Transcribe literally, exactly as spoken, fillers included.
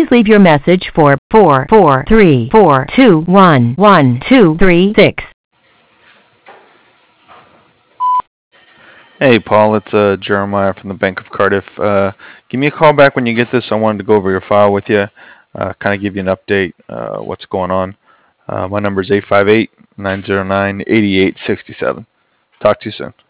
Please leave your message for four four three four two one one two three six. Hey, Paul, it's uh, Jeremiah from the Bank of Cardiff. Uh, give me a call back when you get this. I wanted to go over your file with you, uh, kind of give you an update, uh, what's going on. Uh, my number is eight five eight, nine zero nine, eight eight six seven. Talk to you soon.